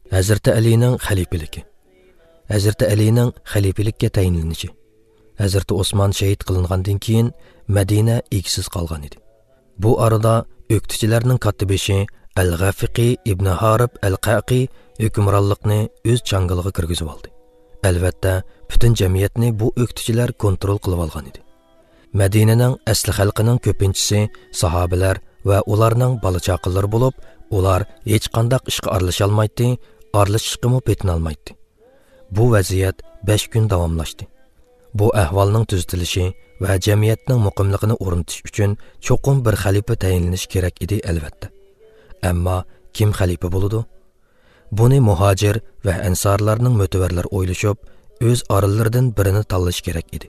Hazreti Alining xalifaligi. Hazreti Alining xalifalikka tayinlanishi. Hazreti Osman shahid qilingandan keyin Madina egisiz qolgan edi. Bu arada o'qituvchilarning katibishi Al-Ghafiqi ibn Harib Al-Qaqi hukmronlikni o'z changaliga kirgizib oldi. Albatta, butun jamiyatni bu o'qituvchilar kontrol qilib olgan edi. Madinaning asli xalqining ko'pinchisi sahobalar va ularning bola-chaqalari bo'lib, ular hech qanday ishga aralasha olmaydi, aralashishga petin olmaydi. Bu vaziyat 5 kun davomlashdi. Bu ahvolning tuzatilishi va jamiyatning muqimligini o'rnatish uchun cho'qim bir xalifa tayinlanish kerak edi albatta. Ammo kim xalifa bo'ladi? Buni muhojir va ansorlarning mo'tavarlar o'ylashib, o'z oralaridan birini tanlash kerak edi.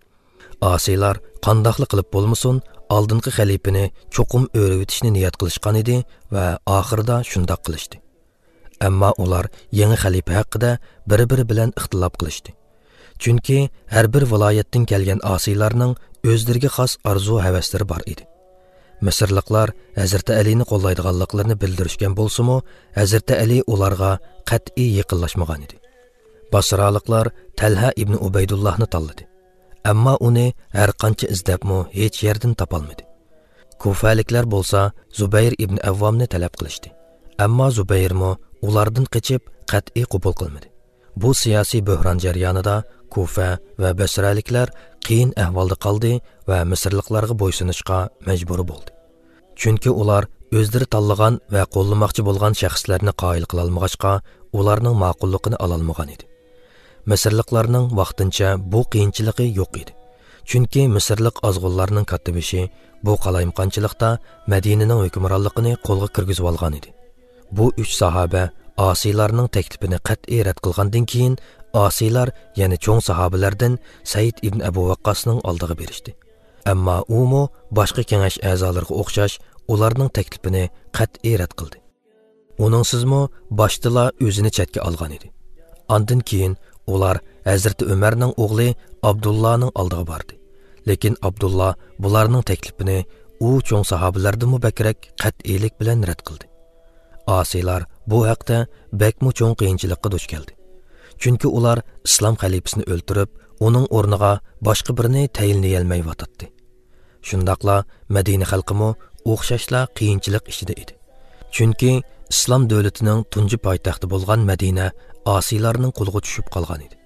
Asiylar qandoqli qilib bo'lmasin, oldingi xalifani cho'qim o'rgatishni niyat qilishgan edi va oxirida shundoq qilishdi. Ammo ular yangi xalifa haqida bir-biri bilan ixtilof qilishdi. Chunki har bir viloyatdan kelgan asiylarning o'zlariga xos orzu-havaslari bor edi. Misrliklar Hazreti Alini qo'llaydiganliklarini bildirishgan bo'lsa-mu, Hazreti Ali ularga qat'iy yaqinlashmagan edi. Basraliklar Talha ibn Ubaydullohni tanladi. Ammo uni har qancha izlabmi hech yerdan topolmadi. Kufaliklar bo'lsa Zubayr ibn Avvomni talab qilishdi. Ammo Zubayrmi ulardan qochib qat'iy qabul qilmadi. Bu siyosiy bo'hron jarayonida Kufa va Basraliklar qiyin ahvolda qoldi va Misrliklarga bo'ysunishga majbur bo'ldi. Chunki ular o'zlari tanlagan va qo'llamoqchi bo'lgan shaxslarni qoyil qila olmag'achqa, ularning ma'qulligini ola olmagan edi. Misrliklarning vaqtincha bu qiyinchiligi yo'q edi. Chunki Misrlik ozg'unlarning katibishi bu qalayimqonchilikda Madinaning hukmronligini qo'lga kirgizib olgan edi. Bu 3 sahoba asiylarning taklifini qat'iy rad qilgandan keyin asiylar yana cho'ng sahobalardan Said ibn Abu Waqqasning oldiga berishdi. Ammo u boshqa kengash a'zolariga o'xshash ularning taklifini qat'iy rad qildi. Uningsizmi boshda o'zini chetga olgan edi. Ondan keyin ular Hazrati Umarning o'g'li Abdullohning oldiga bordi. Lekin Abdulloh bularning taklifini u cho'ng sahobalardan mubakrak qat'iylik bilan rad qildi. Asiylar bu haqda bakmu cho'ng qiyinchilikqa duch keldi. Chunki ular islom xalifasini o'ltirib, uning o'rniga boshqa birini tayinlay olmayotdi. Shundaqla Madina xalqimi o'xshashla qiyinchilik ichida edi. Chunki islom davlatining tunji poytaxti bo'lgan Madina asiylarning qo'liga tushib qolgan edi.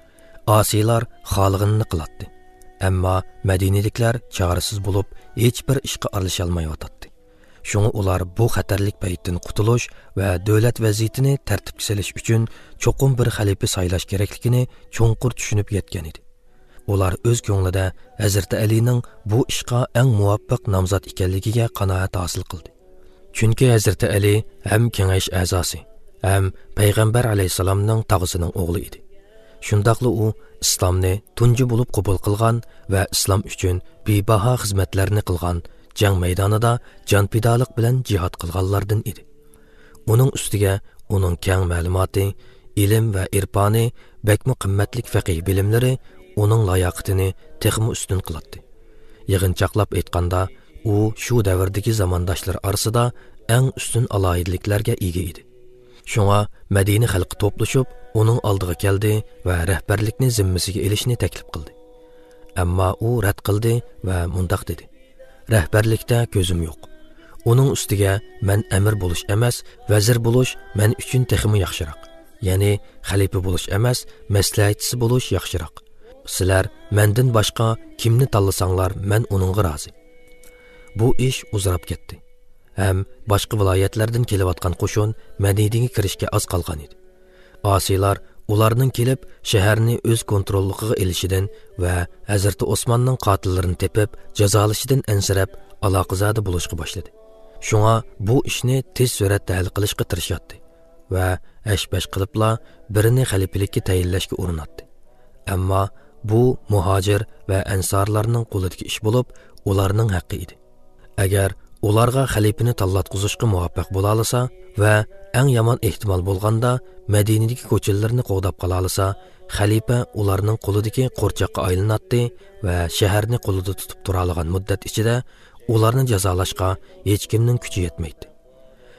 Asiylar xohlaganini qiladi. Ammo Madinaliklar chorasiz bo'lib, hech bir ishga aralasha olmayotdi. Shunga ular bu xatarlik paytdan qutulish va davlat vaziyatini tartibga solish uchun cho'qim bir xalifa saylash kerakligini cho'nqur tushunib yetgan edi. Ular o'z ko'nglida Hazrati Alining bu ishga eng muvaffaq nomzod ekanligiga qanoat hosil qildi. Chunki Hazrati Ali ham kengash a'zosi, ham payg'ambar alayhisalomning tog'asining o'g'li edi. Shundaqli u islomni tunji bo'lib qabul qilgan va islom uchun bebaho xizmatlarni qilgan, jang maydonida jonfidolik bilan jihad qilganlardan edi. Uning ustiga uning keng ma'lumoti, ilm va irfoni, bakmi qimmatlik faqih bilimlari uning layoqatini texmi ustun qiladi. Yig'inchoqlab aytganda, u shu davrdagi zamondoshlar orasida eng ustun alohidliklarga ega edi. Shunga Madina xalqi to'plashib, uning oldiga keldi va rahbarlikni zimmasiga olishni taklif qildi. Ammo u rad qildi va mundaq dedi: "Rahbarlikda ko'zim yo'q. Uning ustiga men amir bo'lish emas, vazir bo'lish men uchun texmi yaxshiroq. Ya'ni xalifa bo'lish emas, maslahatchisi bo'lish yaxshiroq. Sizlar mendan boshqa kimni tanlasanglar, men uningga rozi." Bu ish uzrab ketdi. Ham boshqa viloyatlardan kelayotgan qo'shin Madinaga kirishga oz qolgan edi. Asiylar ularning kelib shaharni o'z kontrolligiga elishidan va Hazrati Osmonning qotillarini tepib jazolashidan ansirab aloqazoda bo'lishga boshladi. Shunga bu ishni tez suratda hal qilishga tirishadi va ash-bash qilibla birini xalifalikka tayinlashga urinadi. Ammo bu muhojir va ansorlarning qo'lidagi ish bo'lib, ularning haqqi edi. Agar ularga xalifani tanlatqizishga muvaffaq bo'la olsa va eng yomon ehtimol bo'lganda Madinadagi ko'chalarni qo'g'dab qola olsa, xalifa ularning qo'lidagi qo'rchoqqa aylanadi va shaharni qo'lida tutib tura olgan muddat ichida ularni jazolashga hech kimning kuchi yetmaydi.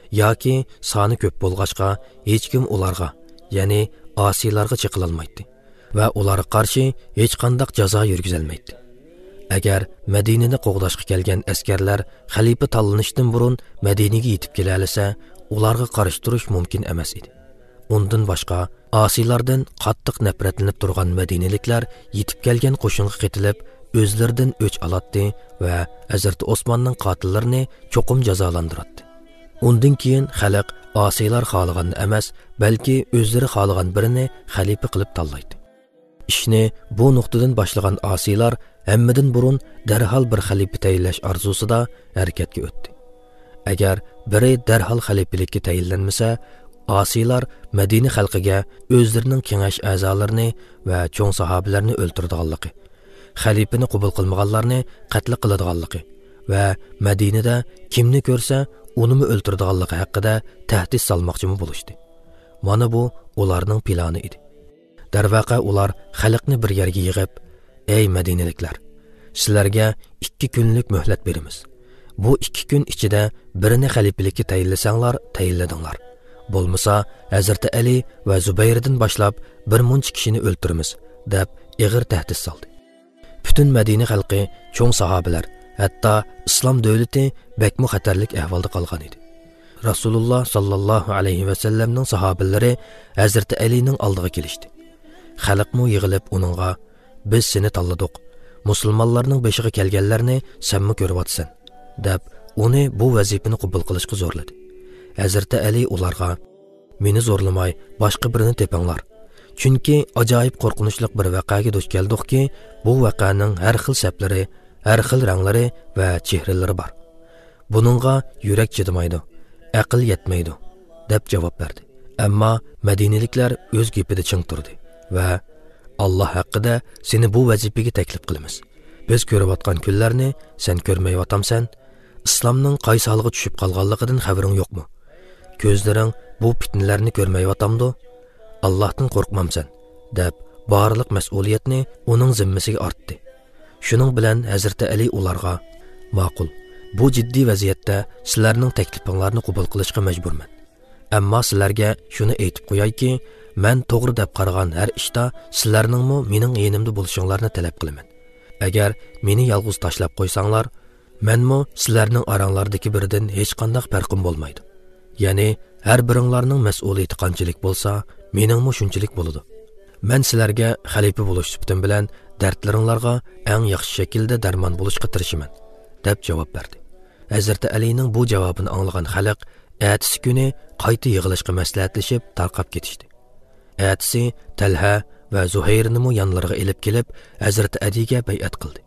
yoki soni ko'p bo'lg'achqa hech kim ularga, ya'ni osiylarga chiqilolmaydi va ularga qarshi hech qanday jazo yurgizilmaydi. Agar Madinani qo'g'dashga kelgan askarlar xalifa tanlanishdan burun Madinaga yetib kela olsa, ularga qarshi turish mumkin emas edi. Undan boshqa osiylardan qattiq nafratlanib turgan madinaliklar yetib kelgan qo'shinga qitilib, o'zlaridan o'ch oladi va Hazrat Osmonning qotillarini cho'qim jazolantiradi. Undan keyin xalq osiylar xohlagan emas, balki o'zlari xohlagan birini xalifa qilib tanlaydi. Ishni bu nuqtadan boshlagan osiylar hammadan burun darhol bir xalifa tayinlash orzusida harakatga o'tdi. Agar biri darhol xalifalikka tayinlanmasa, osiylar Madina xalqiga o'zlarining kengash a'zolarini va cho'ng sahobalarni o'ltirdiganligi, xalifani qabul qilmaganlarni qatl qiladiganligi va Madinada kimni ko'rsa unimi o'ltirdiganligi haqida tahdid solmoqchi bo'lishdi. Mana bu ularning plani edi. Darvaqa ular xalqni bir yerga yig'ib, "Ey Madinaliklar, sizlarga 2 kunlik muhlat beramiz. Bu 2 kun ichida birini xalifalikka tayinlasanglar, tayinladinglar. Bo'lmasa, Hazrat Ali va Zubayrdan boshlab bir muncha kishini o'ltiramiz", deb ig'ir tahdid soldi. Butun Madina xalqi, cho'ng sahobalar, hatto islom davlati bakmu xatarlik ahvolda qolgan edi. Rasululloh sallallohu alayhi va sallamning sahobalari Hazrat Alining oldiga kelishdi. Xalqmu yig'ilib uningga, "Biz seni tanladik. Musulmonlarning beshiga kelganlarni senmi ko'ryapsan", deb uni bu vazifani qabul qilishga zo'rladi. Hazrat Ali ularga, "Meni zo'rlamay, boshqa birini tepinglar. Chunki ajoyib qo'rqinchli bir voqeaga duch keldikki, bu voqeaning har xil saplari, har xil ranglari va chehralari bor. Buningga yurak chidamaydi, aql yetmaydi", deb javob berdi. Ammo Madinaliklar o'z gapida ching turdi va "Alloh haqida seni bu vazifaga taklif qilamiz. Biz ko'rayotgan kunlarni sen ko'rmayotgamsan. Islomning qaysi holga tushib qolganligidan xabaring yo'qmi? Ko'zlaring bu fitnalarni ko'rmayotgamdi? Allohdan qo'rqmamsan", deb barliq mas'uliyatni uning zimmasiga ortdi. Shuning bilan Hazrat Ali ularga, "Ma'qul, bu jiddiy vaziyatda sizlarning taklifinglarni qabul qilishga majburman. Ammo sizlarga shuni aytib qo'yayki, men to'g'ri deb qaragan har ishda sizlarningmi mening yonimda bo'lishinglarni talab qilaman. Agar meni yolg'iz tashlab qo'ysanglar, menmi sizlarning oranglardagi biridan hech qanday farqim bo'lmaydi. Ya'ni har biringlarning mas'uliyati qanchalik bo'lsa, meningmi shunchalik bo'ladi. Men sizlarga xalifa bo'lish sifatim bilan dardlaringlarga eng yaxshi shaklda darmon bo'lishga tirishaman", deb javob berdi. Hazrat Alining bu javobini anglagan xalq ertasi kuni qayta yig'ilishga maslahatlashib tarqab ketishdi. Ertasi Talha va Zuhayrni yanlarga elib kelib, Hazrat Aliga bay'at qildi.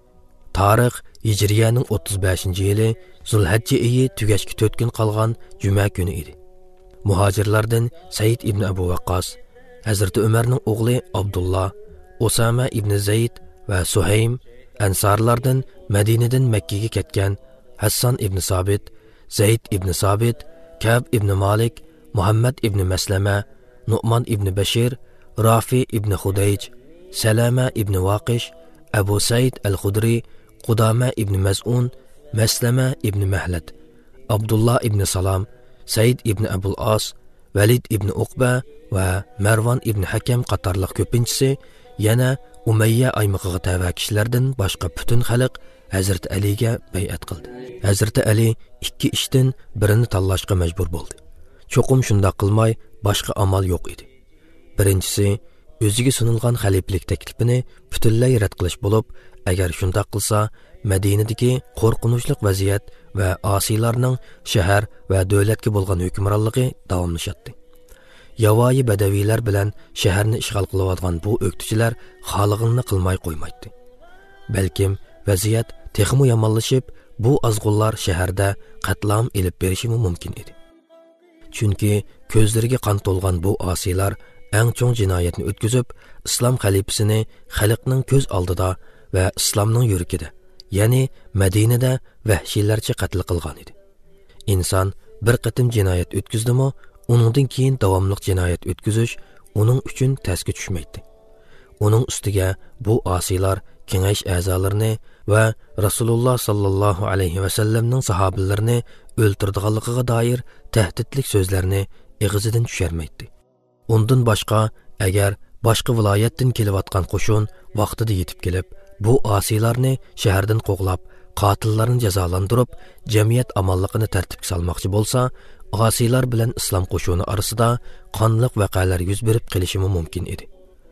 Tarix Hijriyaning 35-yili Zulhijja oyi tugashga 4 kun qolgan juma kuni edi. Muhojirlardan Said ibn Abu Waqqas, Hazrat Umarning o'g'li Abdullah, Osama ibn Zayd va Suhaym, Ansarlardan Madinadan Makkaga ketgan Hassan ibn Sabit, Zayd ibn Sabit, Ka'b ibn Malik, Muhammad ibn Maslama, Nu'man ibn Bashir, Rafi ibn Khudayj, Salama ibn Waqish, Abu Said al-Khudri, Qudama ibn Maz'un, Maslama ibn Mahlad, Abdullah ibn Salam, Said ibn Abul As, Valid ibn Uqba va Marwan ibn Hakam qatorliq ko'pinchisi yana Umayya aymog'iga tava kishilardan boshqa butun xalq Hazrat Aliga bay'at qildi. Hazrat Ali 2 ishdan birini tanlashga majbur bo'ldi. Cho'qim shunda qilmay boshqa amal yo'q edi. Birinchisi, o'ziga sunilgan xalifalik taklifini butunlay rad qilish bo'lib, agar shunda qilsa, Madinadagi qo'rqinchli vaziyat va osiylarning shahar va davlatga bo'lgan hukmronligi davomlashadi. Yavoyi badaviylar bilan shaharni ishg'ol qilayotgan bu o'qituvchilar xolig'ini qilmay qo'ymaydi. Balkim vaziyat texmo yomonlashib, bu azg'unlar shaharda qatlam elib berishi mumkin edi. Chunki ko'zlariga qon to'lgan bu osiylar eng cho'ng jinoyatni o'tkazib, islom xalifasini xalqning ko'z oldida va islomning yuragida, ya'ni Madinada vahshiylarcha qatl qilgan edi. Inson bir qatim jinoyat o'tkazdimi, uningdan keyin davomli jinoyat o'tkazish uning uchun tasga tushmaydi. Uning ustiga bu osiylar kengash a'zolarini va Rasululloh sallallohu alayhi va sallamning sahobalarini o'ltirdiganligiga doir tahdidlik so'zlarni ig'izidan tushirmaydi. Undan boshqa, agar boshqa viloyatdan kelayotgan qo'shin vaqtida yetib kelib, bu osiylarni shahardan qo'g'lab, qotillarni jazolantirib, jamiyat amonligini tartibga solmoqchi bo'lsa, osiylar bilan islom qo'shini orasida qonliq voqealar yuz berib qilishi mumkin edi.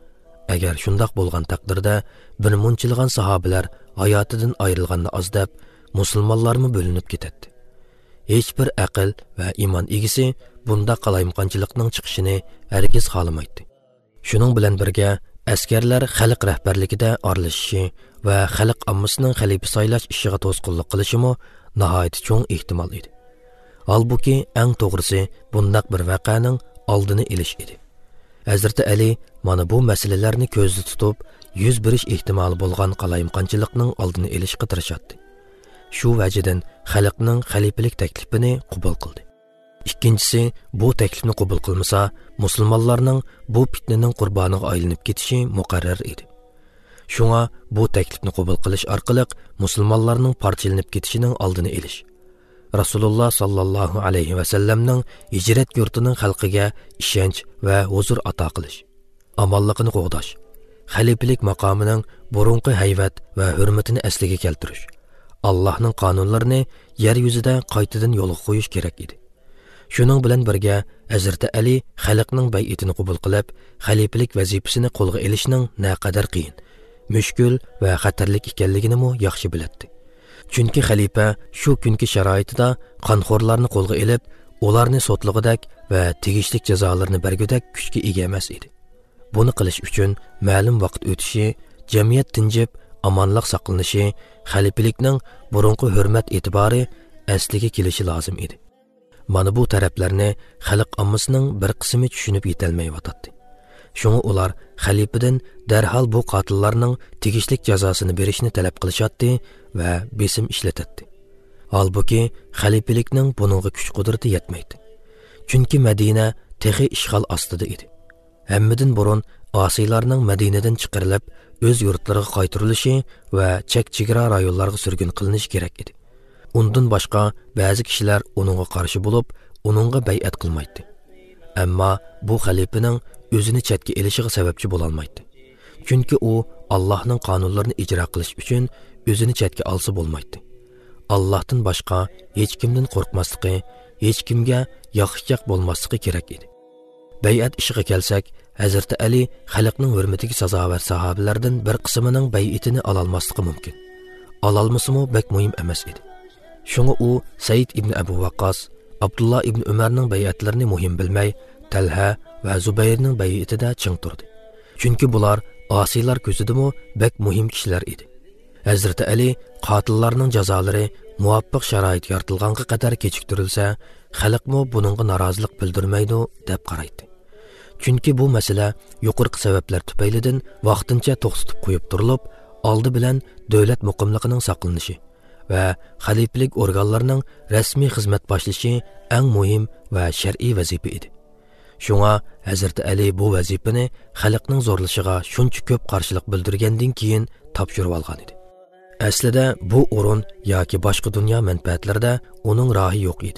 Agar shundoq bo'lgan taqdirda, bir munchilg'an sahobalar hayotidan ayrilganni ozdab, musulmonlarmi bo'linib ketadi. Hech bir aql va iymon egisi bunda qalaymqonchilikning chiqishini hargiz xohlamaydi. Shuning bilan birga askarlar xalq rahbarligida aralashishi va xalq ommasining xalifa saylash ishiga to'sqinlik qilishimi nihoyat cho'ng ehtimol edi. Halbuki eng to'g'risi bundaq bir voqeaning oldini olish edi. Hazrat Ali mana bu masalalarni ko'zda tutib, yuz berish ehtimoli bo'lgan qalaymqonchilikning oldini olishga tirishadi. Shu vajidan xalqning xalifalik taklifini qabul qildi. Ikkinchisi, bu taklifni qabul qilmasa, musulmonlarning bu fitnaning qurboniga aylanib ketishi muqarrar edi. Shunga bu taklifni qabul qilish orqali musulmonlarning parchalanib ketishining oldini olish, Rasululloh sallallohu alayhi va sallamning hijrat yurtining xalqiga ishonch va huzur ato qilish, amonligini qo'g'dash, xalifalik maqomining burunqi hayvat va hurmatini asliga keltirish, Allohning qonunlarini yer yuzida qaytadan yo'lga qo'yish kerak edi. Shuning bilan birga Hazrat Ali xalqning bay'atini qabul qilib, xalifalik vazifasini qo'lga olishning naqadar qiyin, mushkul va xatarlik ekanligini yaxshi biladi. Chunki xalifa shu kungi sharoitida qonxo'rlarni qo'lga olib, ularni sotlig'idak va tegishli jazolarni bergudak kuchga ega emas edi. Buni qilish uchun ma'lum vaqt o'tishi, jamiyat tinjib, amonlik saqlanishi, xalifalikning burunqi hurmat e'tibori asliga kelishi lozim edi. Mana bu taraflarni xalq ommasining bir qismi tushunib yetolmayotdi. Shunga ular xalifadan darhol bu qotillarning tegishli jazosini berishni talab qilishadi va besim ishlatadi. Halbuki xalifalikning buningga kuch-qudrati yetmaydi. Chunki Madina texi ishg'ol ostida edi. Hammadan burun osiylarning Madinadan chiqarilib, o'z yurtlariga qaytarilishi va chek-chegara rayonlarga surgun qilinishi kerak edi. Undan boshqa ba'zi kishilar uningga qarshi bo'lib, uningga bay'at qilmaydi. Ammo bu xalifaning o'zini chetga elishiga sababchi bo'la olmaydi. Chunki u Allohning qonunlarini ijro qilish uchun o'zini chetga olsa bo'lmaydi. Allohdan boshqa hech kimdan qo'rqmasligi, hech kimga yaxshichaq bo'lmasligi kerak edi. Bay'at ishiga kelsak, Hazrat Ali xalqning hurmatiga sazovor sahobalardan bir qismining bay'atini ola olmasligi mumkin. Ola olmasimi bek muhim emas edi. Shunga u Said ibn Abu Waqqas, Abdullah ibn Umarning bay'atlarini muhim bilmay, Talha va Zubayrning bay'atida ching turdi. Chunki bular osiylar ko'zidimi bek muhim kishilar edi. Hazrat Ali qotillarning jazolari muvaffaq sharoit yaratilganga qadar kechiktirilsa, xalqmi buningga norozilik bildirmaydi deb qaraydi. Chunki bu masala yuqorqi sabablar tufaylidan vaqtincha to'xtatib qo'yib turilib, oldi bilan davlat muqimligining saqlanishi va xalifalik organlarining rasmiy xizmat boshlashi eng muhim va shar'iy vazifa edi. Shunga Hazrat Ali bu vazifani xalqning zo'rlashiga shuncha ko'p qarshilik bildirgandan keyin topshirib olgan edi. Aslida bu o'rin yoki boshqa dunyo manfaatlarida uning rohi yo'q edi.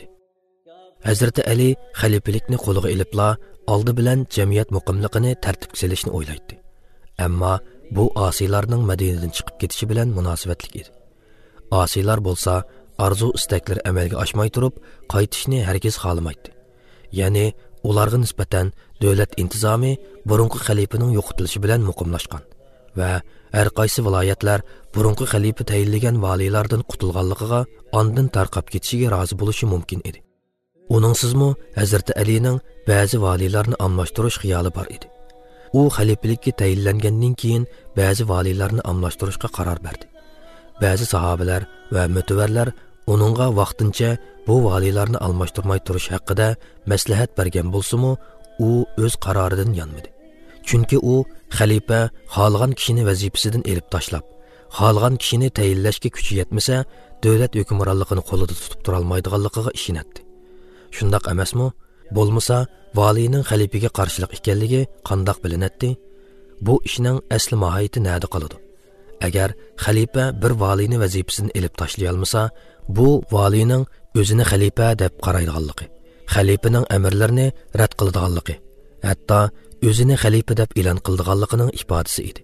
Hazrat Ali xalifalikni qo'liga olibla oldi bilan jamiyat muqimligini tartibga solishni o'ylaydi. Ammo bu osiylarning Madinadan chiqib ketishi bilan munosabatlik edi. Osiylar bo'lsa, arzu istaklar amalga oshmay turib, qaytishni hargiz xohlamaydi. Ya'ni ularga nisbatan davlat intizomi burunqi xalifaning yo'qotilishi bilan muqimlashgan va har qaysi viloyatlar burunqi xalifa tayinlagan valiylardan qutulganligiga ondan tarqab ketishiga rozi bo'lishi mumkin edi. Uningsizmi Hazrat Alining ba'zi valiylarni almashtirish xiyoli bor edi. U xalifalikka tayinlangandan keyin ba'zi valiylarni almashtirishga qaror berdi. Ba'zi sahobalar va mutavarlar uningga vaqtincha bu valiylarni almashtirmay turish haqida maslahat bergan bo'lsa-mu, u o'z qaroridan yanmadi. Chunki u xalifa xohlagan kishini vazifasidan elib tashlab, xohlagan kishini tayinlashga kuchi yetmasa, davlat hukmronligini qo'lida tutib tura olmaydiganligiga ishonadi. Shundoq emasmi? Bo'lmasa, valiyning xalifaga qarshilik ekanligi qandoq bilinadi? Bu ishning asli mohiyati nada qoladi? Agar xalifa bir valiyni vazifasini elib tashlay olmasa, bu valiyning o'zini xalifa deb qaraydiganligi, xalifaning amrlarini rad qiladiganligi, hatto o'zini xalifa deb e'lon qiladiganligining ifodasi edi.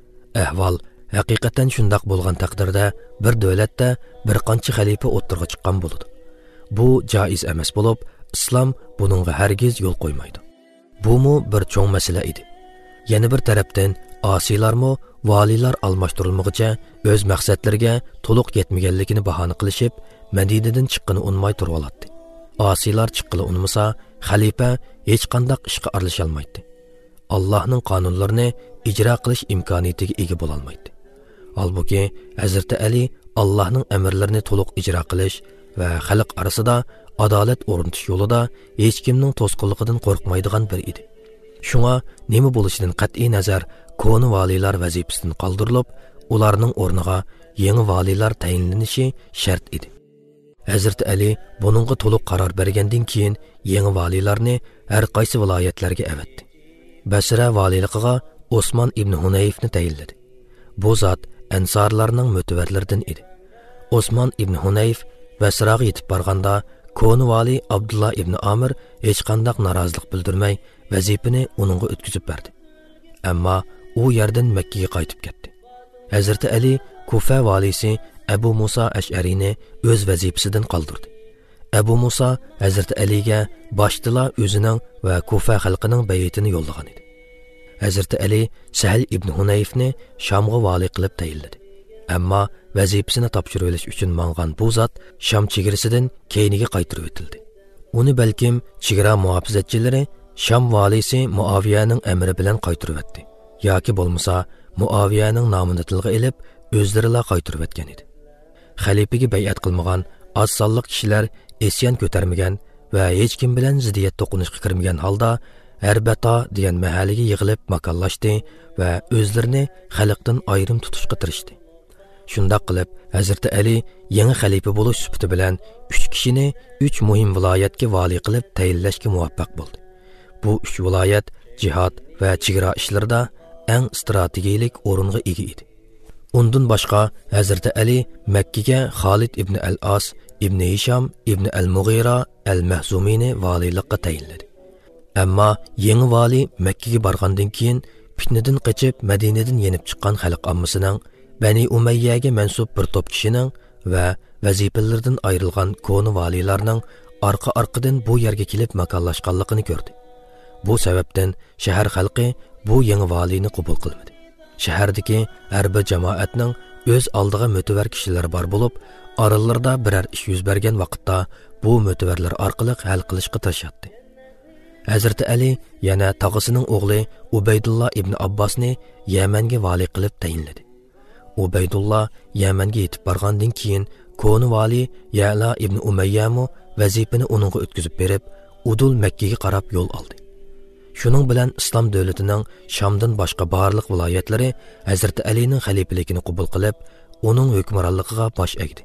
Ahvol haqiqatan shundoq bo'lgan taqdirda bir davlatda bir qancha xalifa o'ttirga chiqqan bo'ladi. Bu joiz emas bo'lib, islom buningga hargiz yo'l qo'ymaydi. Bu bir cho'ng masala edi. Yana bir tarafdan osiylarmi valilar almashtirilmoqcha o'z maqsadlariga to'liq yetmaganligini bahona qilishib, Madinadan chiqqani unmay turib oladi. Osiylar chiqqili unmasa, xalifa hech qanday ishga aralasha olmaydi. Allohning qonunlarini ijro qilish imkoniyatiga ega bo'la olmaydi. Halbuki Hazrat Ali Allohning amrlarini to'liq ijro qilish va xalq orasida adolat o'rnatish yo'lida hech kimning to'sqinligidan qo'rqmaydigan bir edi. Shunga nima bo'lishidan qat'iy nazar koni valilar vazifasidan qoldirilib, ularning o'rniga yangi valilar tayinlanishi shart edi. Hazrat Ali buningga to'liq qaror bergandan keyin yangi valilarni har qaysi viloyatlarga avatdi. Basra valiligiga Osman ibn Hunayfni tayinladi. Bu zot Ansorlarning mutavarrilaridan edi. Osman ibn Hunayf Basraga yetib borganda koni vali Abdullah ibn Amir hech qanday norozilik bildirmay vazifani uningga o'tkazib berdi. Ammo u yerdan Makkaga qaytib ketdi. Hazrat Ali Kufa valisi Abu Musa Ash'arini o'z vazifasidan qoldirdi. Abu Musa Hazrat Aliga boshda o'zining va Kufa xalqining bay'atini yo'llagan edi. Hazrat Ali Sahl ibn Hunayfni Shamga vali qilib tayinladi. Ammo vazifasini topshirib olish uchun mangan bu zot Sham chegarasidan keyiniga qaytirib o'tildi. Uni balkim chegara muhofizatchilari Sham valisi Muaviyaning amri bilan qaytirib o'tdi. Yoki bo'lmasa Muaviyaning nomini tilga olib o'zlariga qaytirib o'tgan edi. Xalifaga bay'at qilmagan az sonli kishilar isyon ko'tarmagan va hech kim bilan ziddiyat to'qinishga kirmagan holda Arbata degan mahallaga yig'ilib makonlashdi va o'zlarini xalqdan ayrim tutishga tirishdi. Shundoq qilib, Hazrat Ali yangi xalifa bo'lish sifati bilan 3 kishini 3 muhim viloyatga vali qilib tayinlashga muvaffaq bo'ldi. Bu 3 viloyat jihad va chegara ishlarida eng strategik o'ringa ega edi. Undan boshqa Hazrat Ali Makkaga Xolid ibn al-As, ibn Hisham, ibn al-Mughira, al-Mahzumini valilikqa tayinladi. Ammo yangi vali Makkaga borgandan keyin fitnadan qochib Madinadan yenib chiqqan xalq ommasining Bani Umayyaga mansub bir to'p kishining va vazifalardan ayrilgan koni valilarning orqa-orqadan bu yerga kelib makonlashganligini ko'rdi. Bu sababdan shahar xalqi bu yangi valini qabul qilmadi. Shahardagi har bir jamoatning o'z oldiga mo'tavar kishilar bor bo'lib, oralarida biror ish yuz bergan vaqtda bu mo'tavarlar orqali hal qilishga tirishadi. Hazrat Ali yana tog'asining o'g'li Ubaydullah ibn Abbosni Yamanga vali qilib tayinladi. Ubaydullah Yamanga yetib borgandan keyin koni vali Ya'la ibn Umayyamu vazifani uningga o'tkazib berib, Udul Makkaga qarab yo'l oldi. Shuning bilan islom davlatining Shamdan boshqa barliq viloyatlari Hazrat Alining xalifaligini qabul qilib, uning hukmronligiga bosh egdi.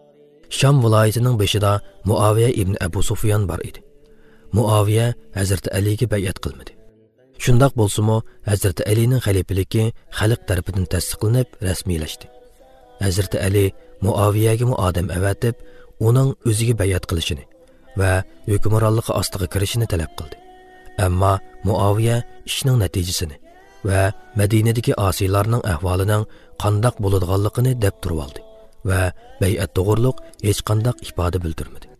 Sham viloyatining beshida Muaviya ibn Abu Sufyan bor edi. Muaviya Hazrat Aliga bay'at qilmadi. Shundoq bo'lsa-mu, Hazrat Alining xalifaligi xalq tarafidan tasdiqlanib, rasmiylashdi. Hazrat Ali Muaviyaga odam avatib, uning o'ziga bay'at qilishini va hukmronligi ostiga kirishini talab qildi. Ammo Muaviya ishning natijasini va Madinadagi osiylarning ahvolining qandoq bo'ladiganligini deb turib oldi va bay'at to'g'riliq hech qanday ifoda bildirmadi.